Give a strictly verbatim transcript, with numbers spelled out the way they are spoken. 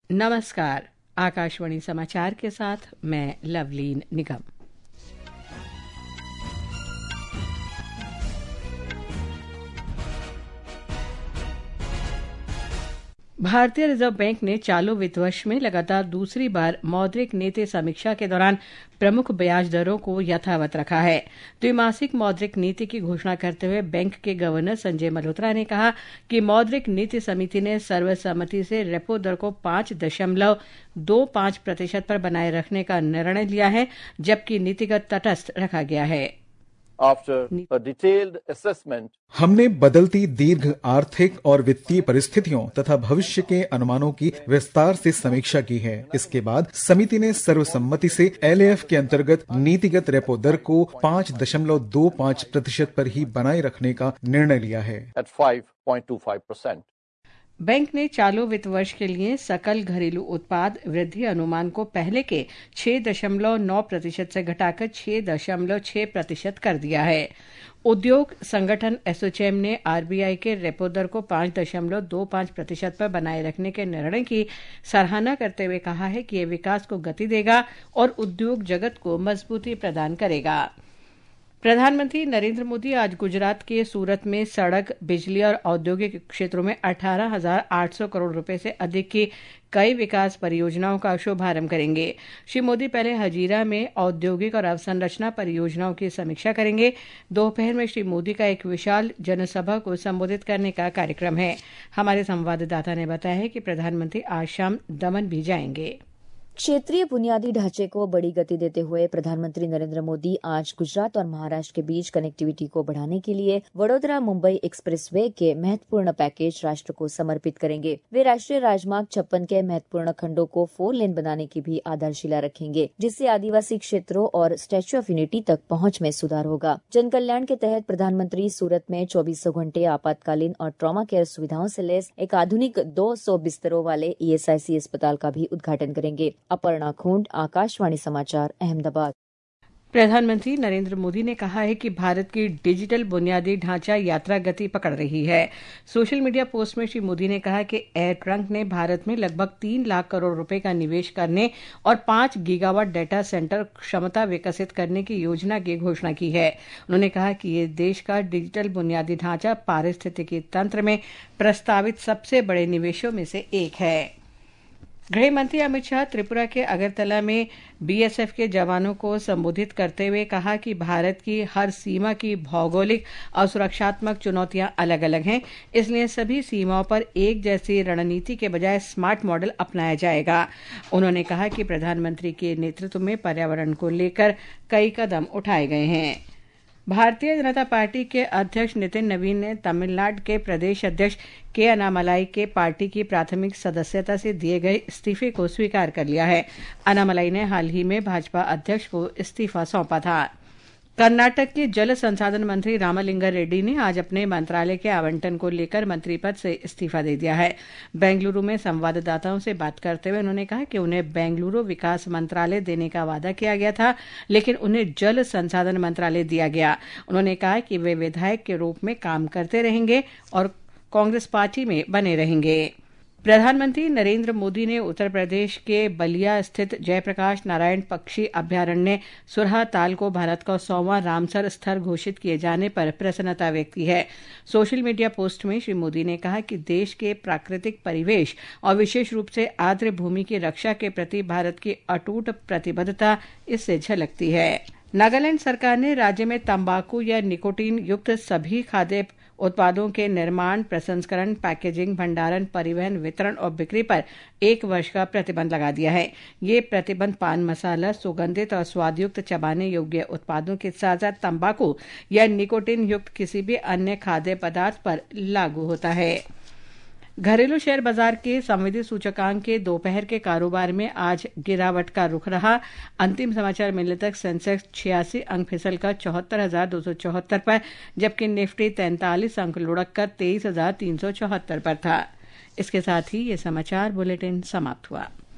नमस्कार। आकाशवाणी समाचार के साथ मैं लवलीन निगम। भारतीय रिजर्व बैंक ने चालू वित्त वर्ष में लगातार दूसरी बार मौद्रिक नीति समीक्षा के दौरान प्रमुख ब्याज दरों को यथावत रखा है। द्विमासिक मौद्रिक नीति की घोषणा करते हुए बैंक के गवर्नर संजय मल्होत्रा ने कहा कि मौद्रिक नीति समिति ने सर्वसम्मति से रेपो दर को पांच दशमलव दो पांच प्रतिशत पर बनाए रखने का निर्णय लिया है, जबकि नीतिगत तटस्थ रखा गया है। After a detailed assessment, हमने बदलती दीर्घ आर्थिक और वित्तीय परिस्थितियों तथा भविष्य के अनुमानों की विस्तार से समीक्षा की है। इसके बाद समिति ने सर्वसम्मति से एल ए एफ के अंतर्गत नीतिगत रेपो दर को पांच दशमलव दो पांच प्रतिशत पर ही बनाए रखने का निर्णय लिया है। at five point two five percent. Bank ने चालू वित्त वर्ष के लिए सकल घरेलू उत्पाद वृद्धि अनुमान को पहले के छह दशमलव नौ प्रतिशत से घटाकर छह दशमलव छह प्रतिशत कर दिया है। उद्योग संगठन एसोचैम ने आरबीआई के रेपो दर को पांच दशमलव दो पांच प्रतिशत पर बनाए रखने के निर्णय की सराहना करते हुए कहा है कि यह विकास को गति देगा और उद्योग जगत को मजबूती प्रदान करेगा। प्रधानमंत्री नरेंद्र मोदी आज गुजरात के सूरत में सड़क, बिजली और औद्योगिक क्षेत्रों में अठारह हजार आठ सौ करोड़ रुपए से अधिक की कई विकास परियोजनाओं का शुभारंभ करेंगे। श्री मोदी पहले हजीरा में औद्योगिक और अवसंरचना परियोजनाओं की समीक्षा करेंगे। दोपहर में श्री मोदी का एक विशाल जनसभा को संबोधित करने का कार्यक्रम है। हमारे संवाददाता ने बताया है कि प्रधानमंत्री आज शाम दमन भी जाएंगे। क्षेत्रीय बुनियादी ढांचे को बड़ी गति देते हुए प्रधानमंत्री नरेंद्र मोदी आज गुजरात और महाराष्ट्र के बीच कनेक्टिविटी को बढ़ाने के लिए वडोदरा मुंबई एक्सप्रेसवे के महत्वपूर्ण पैकेज राष्ट्र को समर्पित करेंगे। वे राष्ट्रीय राजमार्ग छप्पन के महत्वपूर्ण खंडों को फोर लेन बनाने की भी आधारशिला रखेंगे, जिससे आदिवासी क्षेत्रों और स्टैच्यू ऑफ यूनिटी तक पहुंच में सुधार होगा। जन कल्याण के तहत प्रधानमंत्री सूरत में चौबीसों घंटे आपातकालीन और ट्रॉमा केयर सुविधाओं से लैस एक आधुनिक दो सौ बिस्तरों वाले ई एस आई सी अस्पताल का भी उद्घाटन करेंगे। अपर्णा खूंड, आकाशवाणी समाचार, अहमदाबाद। प्रधानमंत्री नरेंद्र मोदी ने कहा है कि भारत की डिजिटल बुनियादी ढांचा यात्रा गति पकड़ रही है। सोशल मीडिया पोस्ट में श्री मोदी ने कहा कि एयर ट्रंक ने भारत में लगभग तीन लाख करोड़ रुपए का निवेश करने और पांच गीगावाट डेटा सेंटर क्षमता विकसित करने की योजना की घोषणा की है। उन्होंने कहा कि ये देश का डिजिटल बुनियादी ढांचा पारिस्थितिकी तंत्र में प्रस्तावित सबसे बड़े निवेशों में से एक है। गृह मंत्री अमित शाह त्रिपुरा के अगरतला में बी एस एफ के जवानों को संबोधित करते हुए कहा कि भारत की हर सीमा की भौगोलिक और सुरक्षात्मक चुनौतियां अलग अलग हैं, इसलिए सभी सीमाओं पर एक जैसी रणनीति के बजाय स्मार्ट मॉडल अपनाया जाएगा। उन्होंने कहा कि प्रधानमंत्री के नेतृत्व में पर्यावरण को लेकर कई कदम उठाए गए हैं। भारतीय जनता पार्टी के अध्यक्ष नितिन नवीन ने तमिलनाडु के प्रदेश अध्यक्ष के अन्नामलाई के पार्टी की प्राथमिक सदस्यता से दिए गए इस्तीफे को स्वीकार कर लिया है। अन्नामलाई ने हाल ही में भाजपा अध्यक्ष को इस्तीफा सौंपा था। कर्नाटक के जल संसाधन मंत्री रामलिंगा रेड्डी ने आज अपने मंत्रालय के आवंटन को लेकर मंत्री पद से इस्तीफा दे दिया है। बेंगलुरु में संवाददाताओं से बात करते हुए उन्होंने कहा कि उन्हें बेंगलुरु विकास मंत्रालय देने का वादा किया गया था, लेकिन उन्हें जल संसाधन मंत्रालय दिया गया। उन्होंने कहा कि वे विधायक के रूप में काम करते रहेंगे और कांग्रेस पार्टी में बने रहेंगे। प्रधानमंत्री नरेंद्र मोदी ने उत्तर प्रदेश के बलिया स्थित जयप्रकाश नारायण पक्षी अभ्यारण्य सुरहा ताल को भारत का सौवां रामसर स्थल घोषित किए जाने पर प्रसन्नता व्यक्त की है। सोशल मीडिया पोस्ट में श्री मोदी ने कहा कि देश के प्राकृतिक परिवेश और विशेष रूप से आर्द्र भूमि की रक्षा के प्रति भारत की अटूट प्रतिबद्धता इससे झलकती है। नागालैंड सरकार ने राज्य में तंबाकू या निकोटीन युक्त सभी खाद्य उत्पादों के निर्माण, प्रसंस्करण, पैकेजिंग, भंडारण, परिवहन, वितरण और बिक्री पर एक वर्ष का प्रतिबंध लगा दिया है। ये प्रतिबंध पान मसाला, सुगंधित और स्वादयुक्त चबाने योग्य उत्पादों के साथ साथ तंबाकू या निकोटीन युक्त किसी भी अन्य खाद्य पदार्थ पर लागू होता है। घरेलू शेयर बाजार के संवेदी सूचकांक के दोपहर के कारोबार में आज गिरावट का रुख रहा। अंतिम समाचार मिलने तक सेंसेक्स छियासी अंक फिसलकर चौहत्तर हजार दो सौ चौहत्तर पर, जबकि निफ्टी तैंतालीस अंक लुढ़क कर तेईस हजार तीन सौ चौहत्तर पर था। इसके साथ ही ये समाचार बुलेटिन समाप्त हुआ।